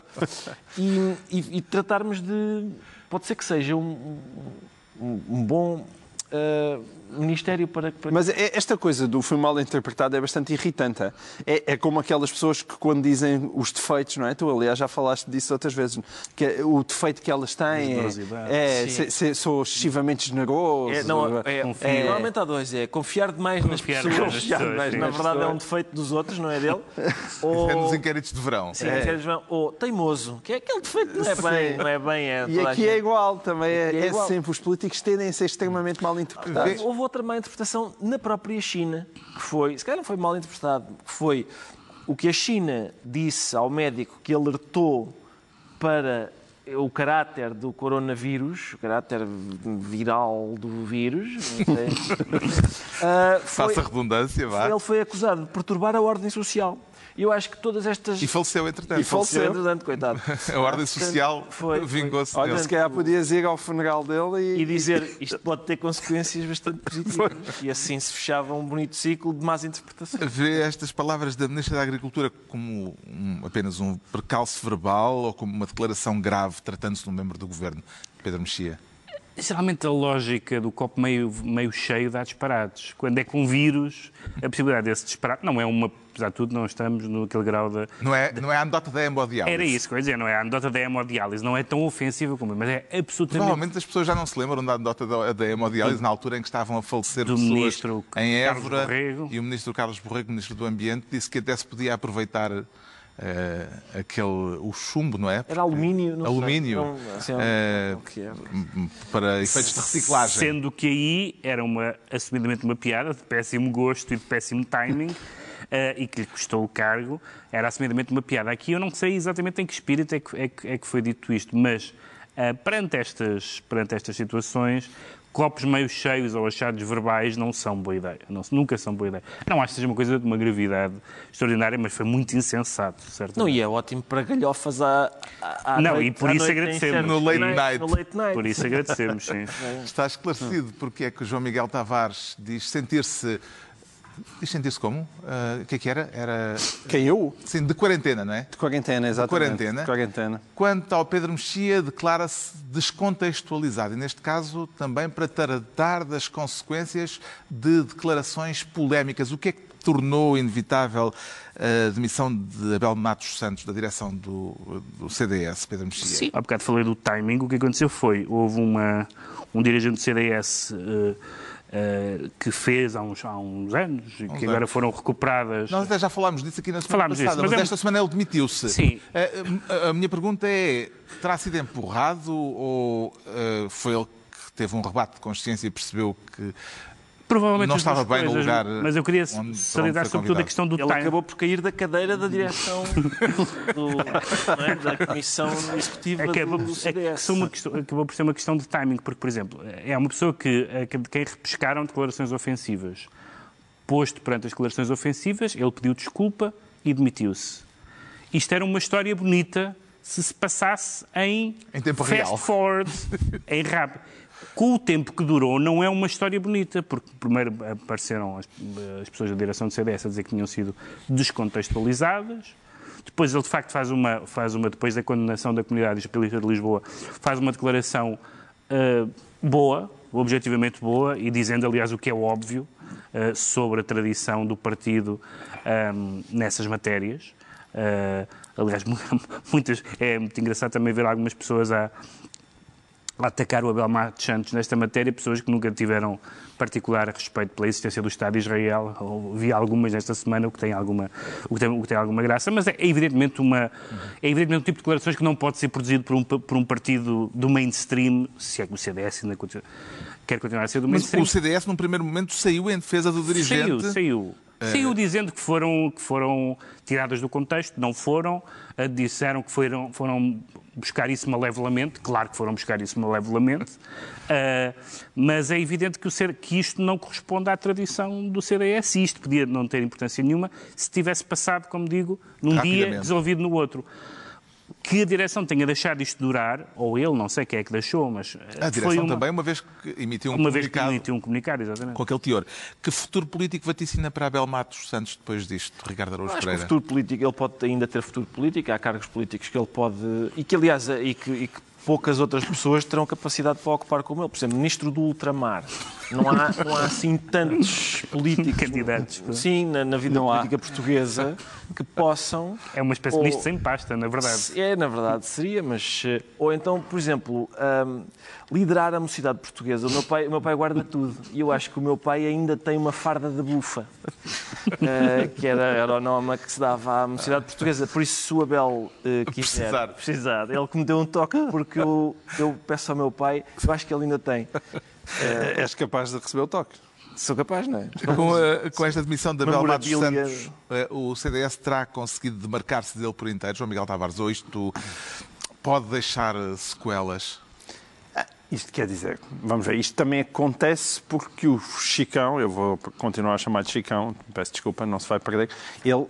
E tratarmos de... Pode ser que seja um bom... Ministério para... Mas esta coisa do foi mal interpretado é bastante irritante. É como aquelas pessoas que quando dizem os defeitos, não é? Tu, aliás, já falaste disso outras vezes, que o defeito que elas têm sou excessivamente generoso. Normalmente há dois. É confiar demais nas pessoas. Na verdade é um defeito dos outros, não é dele. É nos inquéritos de verão. Sim, inquéritos de verão. Ou teimoso, que é aquele defeito que não é bem. E aqui é igual também. É sempre. Os políticos tendem a ser extremamente mal interpretados. Houve outra má interpretação na própria China, que foi, se calhar não foi mal interpretado, que foi o que a China disse ao médico que alertou para o caráter do coronavírus, o caráter viral do vírus, não sei. Faça redundância, vá. Ele foi acusado de perturbar a ordem social. E eu acho que todas estas... E faleceu, entretanto. Coitado. A ordem social vingou-se Olha, dele. se calhar podias ir ao funeral dele e dizer isto pode ter consequências bastante positivas. E assim se fechava um bonito ciclo de más interpretações. Vê estas palavras da Ministra da Agricultura como apenas um percalço verbal ou como uma declaração grave tratando-se de um membro do Governo? Pedro Mexia. Geralmente a lógica do copo meio cheio dá disparates. Quando é com vírus, a possibilidade desse disparate não é uma... Apesar de tudo, não estamos naquele grau de... Não é a anedota da hemodiálise. Era isso que eu ia dizer, não é a anedota da hemodiálise. Não é tão ofensiva como... Mas é absolutamente... Provavelmente as pessoas já não se lembram da anedota da hemodiálise na altura em que estavam a falecer do pessoas ministro em Évora. Borrego. E o ministro Carlos Borrego, ministro do Ambiente, disse que até se podia aproveitar o chumbo, não é? Era alumínio, não alumínio, sei. para efeitos de reciclagem. Sendo que aí era assumidamente uma piada de péssimo gosto e de péssimo timing e que lhe custou o cargo, era assumidamente uma piada. Aqui eu não sei exatamente em que espírito é que foi dito isto, mas perante estas situações, copos meio cheios ou achados verbais não são boa ideia. Nunca são boa ideia. Não acho que seja uma coisa de uma gravidade extraordinária, mas foi muito insensato, certo? Não, e é ótimo para galhofas à não, noite, e por isso agradecemos. No late night. Por isso agradecemos, sim. Está esclarecido porque é que o João Miguel Tavares diz sentir-se como? O que é que era? Quem eu? Sim, de quarentena, não é? De quarentena, exatamente. De quarentena. Quanto ao Pedro Mexia, declara-se descontextualizado. E neste caso, também para tratar das consequências de declarações polémicas. O que é que tornou inevitável a demissão de Abel Matos Santos da direção do CDS, Pedro Mexia? Sim, há bocado falei do timing. O que aconteceu foi, houve um dirigente do CDS... que fez há uns anos e que agora foram recuperadas. Nós até já falámos disso aqui na semana passada, mas esta semana ele demitiu-se. Sim. A minha pergunta é, terá sido empurrado ou foi ele que teve um rebate de consciência e percebeu que provavelmente não estava bem no lugar? Mas eu queria salientar sobretudo a questão do timing. Ele acabou por cair da cadeira da direção da Comissão Executiva do CDS. Acabou por ser uma questão de timing, porque, por exemplo, é uma pessoa de quem repescaram declarações ofensivas. Posto perante as declarações ofensivas, ele pediu desculpa e demitiu-se. Isto era uma história bonita se passasse em tempo fast real. Forward, em rápido. Com o tempo que durou, não é uma história bonita, porque primeiro apareceram as pessoas da direção do CDS a dizer que tinham sido descontextualizadas. Depois ele, de facto, faz uma depois da condenação da Comunidade Espírita de Lisboa, faz uma declaração boa, objetivamente boa, e dizendo, aliás, o que é óbvio sobre a tradição do partido nessas matérias. Aliás, é muito engraçado também ver algumas pessoas a atacar o Abel Matos Santos nesta matéria, pessoas que nunca tiveram particular respeito pela existência do Estado de Israel. Vi algumas nesta semana, o que tem alguma graça, mas é evidentemente um tipo de declarações que não pode ser produzido por um partido do mainstream, se é que o CDS ainda quer continuar a ser do mainstream. Mas o CDS, num primeiro momento, saiu em defesa do dirigente. Saiu dizendo que foram tiradas do contexto, não foram, disseram que foram buscar isso malevolamente, claro que foram buscar isso malevolamente, mas é evidente que isto não corresponde à tradição do CDS e isto podia não ter importância nenhuma se tivesse passado, como digo, num dia resolvido no outro. Que a direção tenha deixado isto durar, ou ele, não sei quem é que deixou, mas... A direção também, uma vez que emitiu um comunicado, exatamente. Com aquele teor. Que futuro político vaticina para Abel Matos Santos depois disto, Ricardo Araújo Pereira? Acho que o futuro político, ele pode ainda ter futuro político, há cargos políticos que ele pode... E que, aliás, poucas outras pessoas terão capacidade para ocupar como ele. Por exemplo, ministro do ultramar. Não há assim tantos políticos candidatos. Sim, na vida política portuguesa que possam... É uma espécie de ministro sem pasta, na verdade. Na verdade seria, mas... Ou então, por exemplo, liderar a mocidade portuguesa. O meu pai guarda tudo. E eu acho que o meu pai ainda tem uma farda de bufa. Que era o nome que se dava à mocidade portuguesa. Por isso, se o Abel quiser precisar, ele que me deu um toque, porque eu peço ao meu pai, eu acho que ele ainda tem. És capaz de receber o toque? Sou capaz, não é? Com esta demissão de Abel Matos Santos, o CDS terá conseguido demarcar-se dele por inteiro, João Miguel Tavares, ou isto pode deixar sequelas? Isto quer dizer, vamos ver, isto também acontece porque o Chicão, eu vou continuar a chamar de Chicão, peço desculpa, não se vai perder, ele,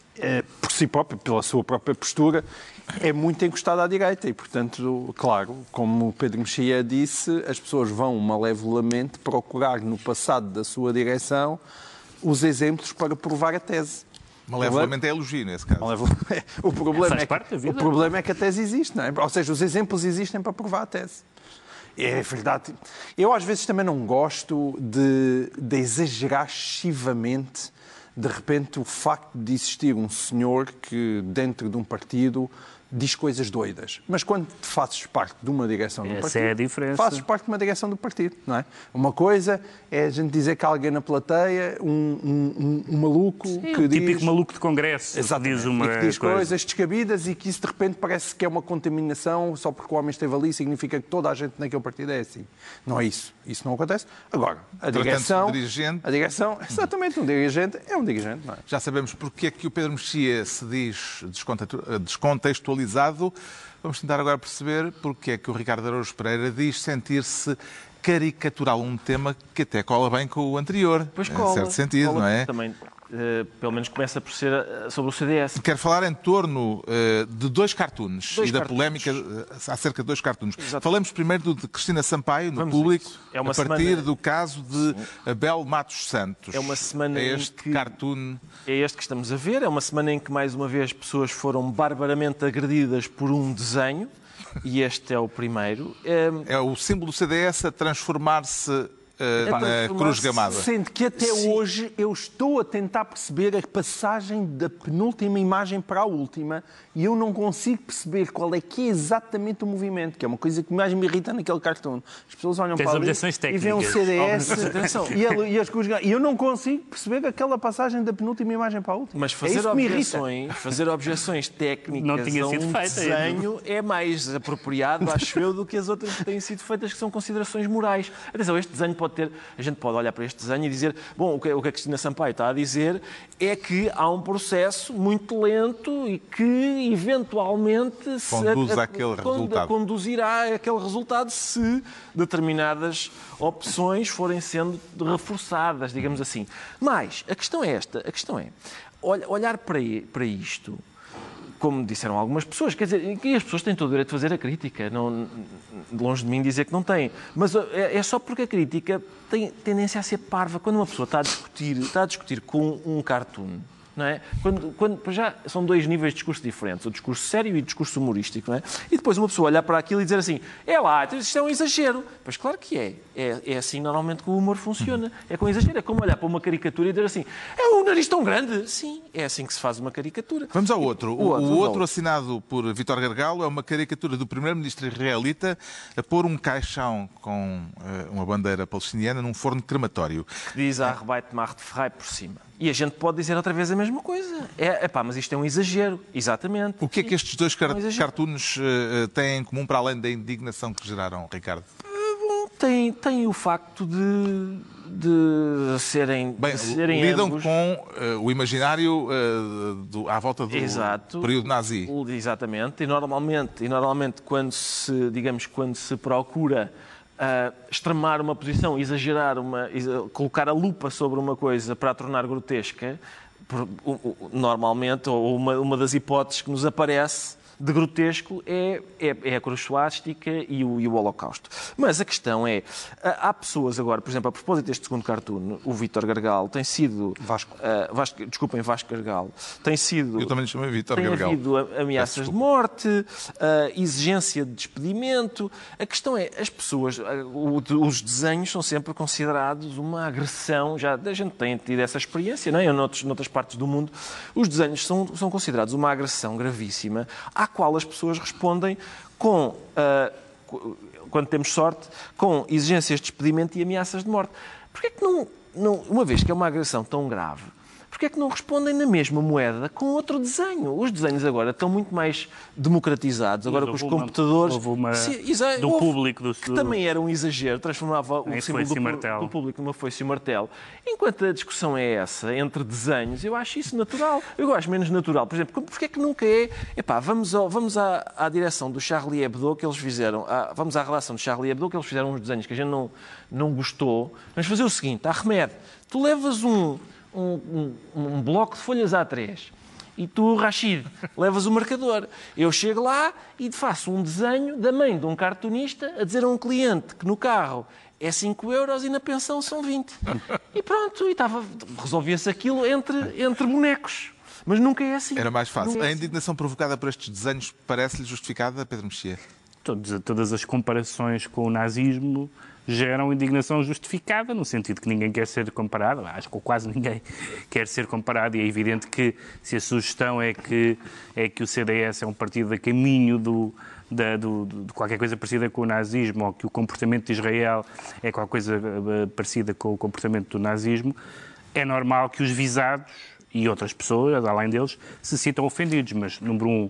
por si próprio, pela sua própria postura, é muito encostado à direita e, portanto, claro, como o Pedro Mexia disse, as pessoas vão malevolamente procurar no passado da sua direção os exemplos para provar a tese. Malevolamente é elogio, nesse caso. O problema é que a tese existe, não é? Ou seja, os exemplos existem para provar a tese. É verdade. Eu, às vezes, também não gosto de exagerar excessivamente, de repente, o facto de existir um senhor que, dentro de um partido, diz coisas doidas. Mas quando fazes parte de uma direção do partido... Essa é a diferença. Fazes parte de uma direção do partido, não é? Uma coisa é a gente dizer que há alguém na plateia, um maluco que diz... típico maluco de congresso. Exatamente. Que diz coisas descabidas e que isso de repente parece que é uma contaminação, só porque o homem esteve ali significa que toda a gente naquele partido é assim. Não é isso. Isso não acontece. Agora, a direção... Exatamente, um dirigente é um dirigente, não é? Já sabemos porque é que o Pedro Mexia se diz descontextualizado. Vamos tentar agora perceber porque é que o Ricardo Araújo Pereira diz sentir-se caricatural, um tema que até cola bem com o anterior. Pois cola. Em certo sentido, não é? Também, pelo menos começa por ser sobre o CDS. Quero falar em torno de dois cartoons e da polémica acerca de dois cartoons. Exato. Falamos primeiro de Cristina Sampaio, no Público, a partir do caso de Abel Matos Santos. É uma semana cartoon... É este que estamos a ver. É uma semana em que, mais uma vez, pessoas foram barbaramente agredidas por um desenho. E este é o primeiro. É o símbolo do CDS a transformar-se na Cruz Gamada. Sendo que até hoje eu estou a tentar perceber a passagem da penúltima imagem para a última e eu não consigo perceber qual é que é exatamente o movimento, que é uma coisa que mais me irrita naquele cartoon. As pessoas olham para ali e veem um CDS e as Cruz Gamadas. E eu não consigo perceber aquela passagem da penúltima imagem para a última. Mas fazer objeções técnicas a um desenho é mais apropriado, acho eu, do que as outras que têm sido feitas, que são considerações morais. Atenção, este desenho a gente pode olhar para este desenho e dizer, bom, o que a Cristina Sampaio está a dizer é que há um processo muito lento e que eventualmente conduzirá àquele resultado se determinadas opções forem sendo reforçadas, digamos assim. Mas a questão é esta, olhar para isto, como disseram algumas pessoas, quer dizer, que as pessoas têm todo o direito de fazer a crítica, não, longe de mim dizer que não têm, mas é só porque a crítica tem tendência a ser parva. Quando uma pessoa está a discutir com um cartoon, Não é? Quando já são dois níveis de discurso diferentes, o discurso sério e o discurso humorístico, não é? E depois uma pessoa olhar para aquilo e dizer assim, isto é um exagero. Pois claro que é. É assim normalmente que o humor funciona. É com exagero. É como olhar para uma caricatura e dizer assim, é um nariz tão grande. Sim, é assim que se faz uma caricatura. Vamos ao outro. O outro, assinado por Vítor Gargalo, é uma caricatura do primeiro-ministro israelita a pôr um caixão com uma bandeira palestiniana num forno crematório. Diz a Arbeit macht frei por cima. E a gente pode dizer outra vez a mesma coisa. Mas isto é um exagero. Exatamente. O que é que estes dois cartoons têm em comum para além da indignação que geraram, Ricardo? Tem o facto de serem lidam ambos com o imaginário à volta do período nazi. Exatamente. E normalmente quando se procura extremar uma posição, exagerar, colocar a lupa sobre uma coisa para a tornar grotesca, normalmente, ou uma das hipóteses que nos aparece de grotesco é a cruz suástica e o Holocausto. Mas a questão é, há pessoas agora, por exemplo, a propósito deste segundo cartoon, o Vítor Gargalo tem sido... Vasco Gargalo. Tem sido... Eu também lhe chamei Vítor Gargalo. Tem havido ameaças de morte, exigência de despedimento. A questão é, as pessoas, os desenhos são sempre considerados uma agressão, já a gente tem tido essa experiência, não é? Noutras partes do mundo, os desenhos são considerados uma agressão gravíssima, à qual as pessoas respondem com, quando temos sorte, com exigências de despedimento e ameaças de morte. Porquê é que não, uma vez que é uma agressão tão grave, porquê é que não respondem na mesma moeda com outro desenho? Os desenhos agora estão muito mais democratizados, agora com os computadores... Que também era um exagero, transformava o símbolo do público numa foice e um martelo. Enquanto a discussão é essa, entre desenhos, eu acho isso natural. Eu acho menos natural. Por exemplo, porquê é que nunca é... Vamos à direção do Charlie Hebdo que eles fizeram, vamos à relação do Charlie Hebdo que eles fizeram uns desenhos que a gente não gostou. Vamos fazer o seguinte, Ahmed, tu levas um bloco de folhas A3 e tu, Rachid, levas o marcador. Eu chego lá e faço um desenho da mãe de um cartunista a dizer a um cliente que no carro é 5 euros e na pensão são 20. E pronto, resolvia-se aquilo entre bonecos. Mas nunca é assim. Era mais fácil. A indignação provocada por estes desenhos parece-lhe justificada, Pedro Mexia? Todas as comparações com o nazismo geram indignação justificada, no sentido que ninguém quer ser comparado, acho que quase ninguém quer ser comparado, e é evidente que se a sugestão é que o CDS é um partido a caminho de qualquer coisa parecida com o nazismo, ou que o comportamento de Israel é qualquer coisa parecida com o comportamento do nazismo, é normal que os visados e outras pessoas, além deles, se sintam ofendidos, mas, número um,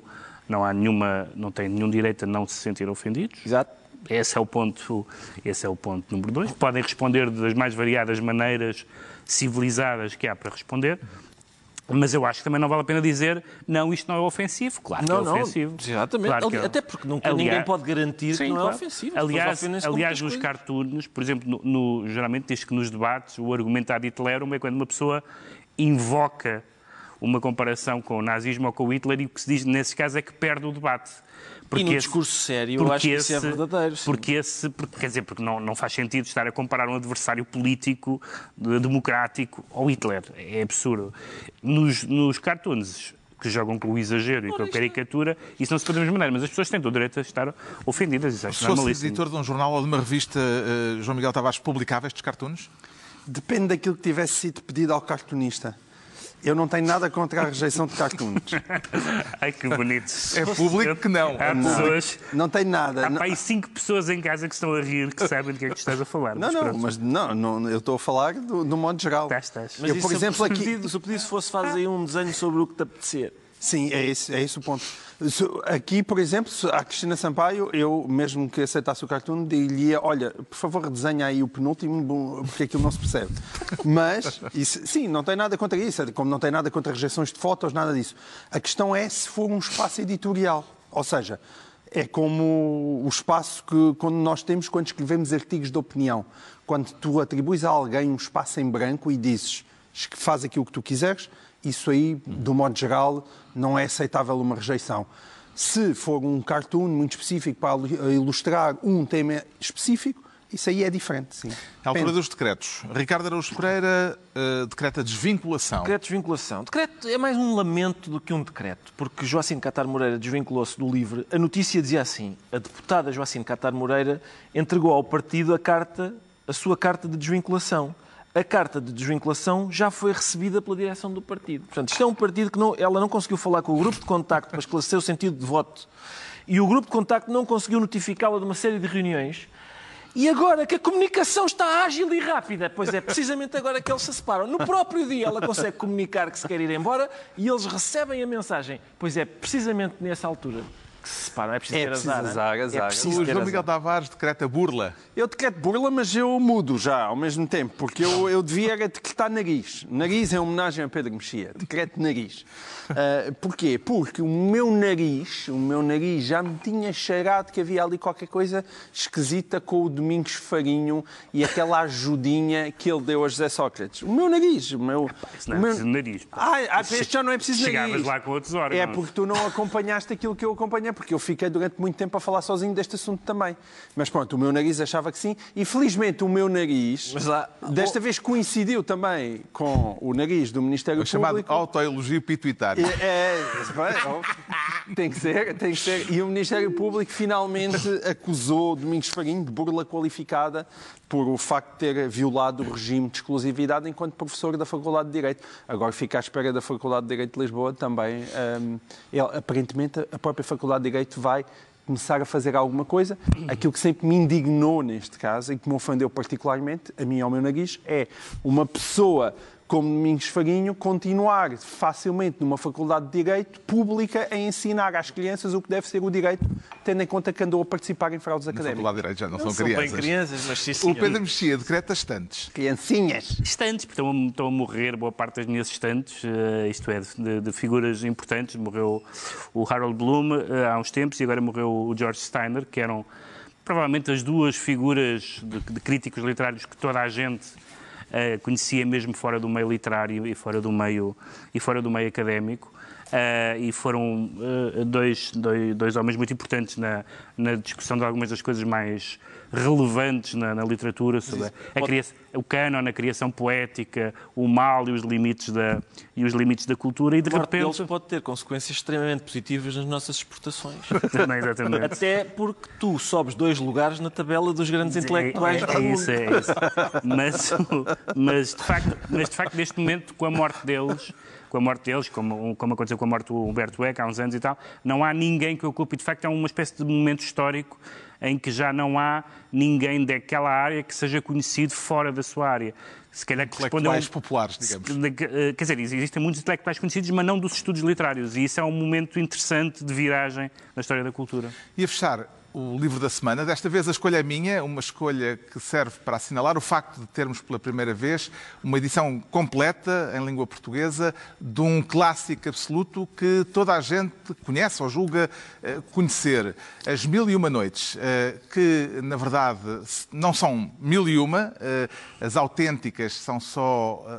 não têm nenhum direito a não se sentir ofendidos. Exato. Esse é o ponto número 2. Podem responder das mais variadas maneiras civilizadas que há para responder, mas eu acho que também não vale a pena dizer não, isto não é ofensivo. Claro que é ofensivo. Exatamente. Claro até porque ninguém pode garantir que não é ofensivo. Aliás, nos cartoons, por exemplo, geralmente diz que nos debates o argumento ad Hitlerum é quando uma pessoa invoca uma comparação com o nazismo ou com o Hitler, e o que se diz nesse caso é que perde o debate. E no discurso sério, eu acho que isso é verdadeiro. Sim. Porque não faz sentido estar a comparar um adversário político democrático ao Hitler. É absurdo. Nos cartoons que jogam com o exagero e com a caricatura, isso não se faz da mesma maneira, mas as pessoas têm todo o direito a estar ofendidas. Isso acho normalíssimo. Se fosse editor de um jornal ou de uma revista, João Miguel Tavares, publicava estes cartoons? Depende daquilo que tivesse sido pedido ao cartunista. Eu não tenho nada contra a rejeição de cartoons. Ai, que bonito. É público que não. Há pessoas... Não tem nada. Há aí 5 pessoas em casa que estão a rir, que sabem do que é que tu estás a falar. Não, eu estou a falar do modo geral. Estás. Mas por exemplo, se o pedido fosse fazer aí um desenho sobre o que te apetecer. Sim, é esse o ponto. Aqui, por exemplo, a Cristina Sampaio, eu, mesmo que aceitasse o cartoon, diria, olha, por favor, desenha aí o penúltimo, porque aquilo não se percebe. Mas, sim, não tem nada contra isso, como não tem nada contra rejeições de fotos, nada disso. A questão é se for um espaço editorial. Ou seja, é como o espaço que quando nós temos quando escrevemos artigos de opinião. Quando tu atribuis a alguém um espaço em branco e dizes que faz aquilo que tu quiseres, isso aí, do modo geral, não é aceitável uma rejeição. Se for um cartoon muito específico para ilustrar um tema específico, Isso aí é diferente, sim. À altura dos decretos, Ricardo Araújo Pereira decreta desvinculação. Decreto de desvinculação. Decreto é mais um lamento do que um decreto, porque Joacine Catar Moreira desvinculou-se do LIVRE. A notícia dizia assim: a deputada Joacine Catar Moreira entregou ao partido a sua carta de desvinculação. A carta de desvinculação já foi recebida pela direção do partido. Portanto, isto é um partido que ela não conseguiu falar com o grupo de contacto para esclarecer o sentido de voto. E o grupo de contacto não conseguiu notificá-la de uma série de reuniões. E agora que a comunicação está ágil e rápida, pois é precisamente agora que eles se separam. No próprio dia ela consegue comunicar que se quer ir embora e eles recebem a mensagem. Pois é precisamente nessa altura que se separam. É preciso ter azar. O João Miguel Tavares decreta burla. Eu decreto burla, mas eu mudo já ao mesmo tempo, porque eu devia era decretar nariz. Nariz é homenagem a Pedro Mexia. Decreto nariz. Porquê? Porque o meu nariz já me tinha cheirado que havia ali qualquer coisa esquisita com o Domingos Farinho e aquela ajudinha que ele deu a José Sócrates. O meu nariz. Isso não é preciso nariz. Este já não é preciso nariz. Chegavas lá com outros órgãos. É porque tu não acompanhaste aquilo que eu acompanhei, porque eu fiquei durante muito tempo a falar sozinho deste assunto também. Mas pronto, o meu nariz achava que sim. E felizmente o meu nariz, desta vez coincidiu também com o nariz do Ministério Público. Chamado autoelogio pituitário. Tem que ser. E o Ministério Público finalmente acusou Domingos Farinho de burla qualificada por o facto de ter violado o regime de exclusividade enquanto professor da Faculdade de Direito. Agora fica à espera da Faculdade de Direito de Lisboa também. Aparentemente, a própria Faculdade de Direito vai começar a fazer alguma coisa. Aquilo que sempre me indignou neste caso e que me ofendeu particularmente, a mim e ao meu nariz, é uma pessoa como Domingos Farinho continuar facilmente numa faculdade de Direito pública a ensinar às crianças o que deve ser o direito, tendo em conta que andou a participar em fraudes académicas. Na faculdade de Direito já não são crianças. São bem crianças, mas sim, senhor. O Pedro Mexia decreta estantes. Criancinhas. Estantes, porque estão a morrer boa parte das minhas estantes, isto é, de figuras importantes. Morreu o Harold Bloom há uns tempos e agora morreu o George Steiner, que eram provavelmente as duas figuras de críticos literários que toda a gente conhecia mesmo fora do meio literário e fora do meio académico. E foram dois homens muito importantes na discussão de algumas das coisas mais relevantes na literatura, sobre o cânon, a criação poética, o mal e os limites da cultura, e de repente... Eles pode ter consequências extremamente positivas nas nossas exportações. Também, exatamente. Até porque tu sobes 2 lugares na tabela dos grandes intelectuais do mundo. É isso. Mas, de facto, neste momento, com a morte deles, como aconteceu com a morte do Humberto Eco há uns anos e tal, não há ninguém que ocupe. De facto, é uma espécie de momento histórico em que já não há ninguém daquela área que seja conhecido fora da sua área. Se calhar intelectuais populares, digamos. Quer dizer, existem muitos intelectuais conhecidos, mas não dos estudos literários. E isso é um momento interessante de viragem na história da cultura. E a fechar o livro da semana, desta vez a escolha é minha, uma escolha que serve para assinalar o facto de termos pela primeira vez uma edição completa em língua portuguesa de um clássico absoluto que toda a gente conhece ou julga conhecer. As 1001 Noites, que na verdade não são 1001, as autênticas são só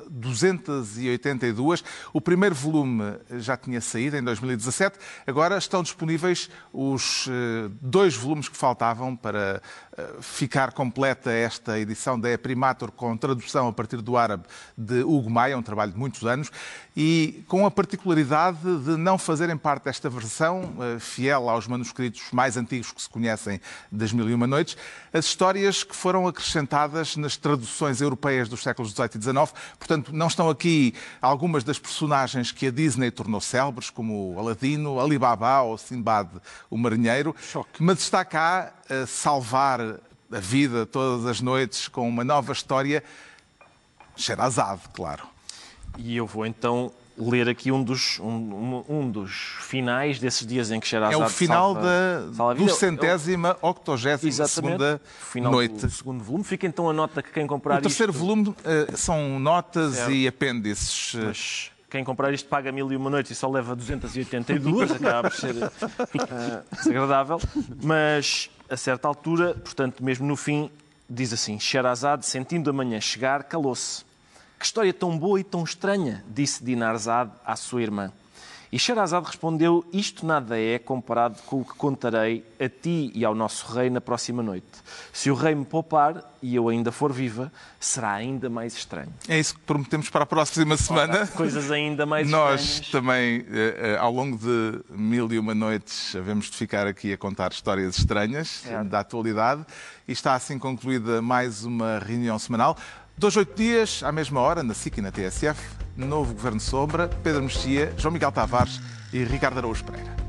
282. O primeiro volume já tinha saído em 2017, agora estão disponíveis os 2 volumes que faltavam para ficar completa esta edição da E-Primatur, com tradução a partir do árabe de Hugo Maia, um trabalho de muitos anos, e com a particularidade de não fazerem parte desta versão, fiel aos manuscritos mais antigos que se conhecem das 1001 Noites, as histórias que foram acrescentadas nas traduções europeias dos séculos XVIII e XIX. Portanto, não estão aqui algumas das personagens que a Disney tornou célebres, como o Aladino, Alibaba ou Sinbad, o marinheiro, mas está cá a salvar a vida todas as noites com uma nova história, Sherazade, claro. E eu vou então ler aqui um dos finais desses dias em que Sherazade é o final salva do 182ª noite. Do segundo volume. Fica então a nota que quem comprar isto... O terceiro volume são notas e apêndices. Mas quem comprar isto paga 1001 Noites e só leva 282, acaba por ser desagradável. Mas, a certa altura, portanto, mesmo no fim, diz assim: Sherazade, sentindo a manhã chegar, calou-se. Que história tão boa e tão estranha, disse Dinarzade à sua irmã. E Sherazade respondeu: isto nada é comparado com o que contarei a ti e ao nosso rei na próxima noite. Se o rei me poupar e eu ainda for viva, será ainda mais estranho. É isso que prometemos para a próxima semana. Coisas ainda mais Nós estranhas. também, ao longo de 1001 noites, havemos de ficar aqui a contar histórias estranhas da atualidade. E está assim concluída mais uma reunião semanal. 2 a 8 dias, à mesma hora, na SIC e na TSF, novo Governo Sombra, Pedro Mexia, João Miguel Tavares e Ricardo Araújo Pereira.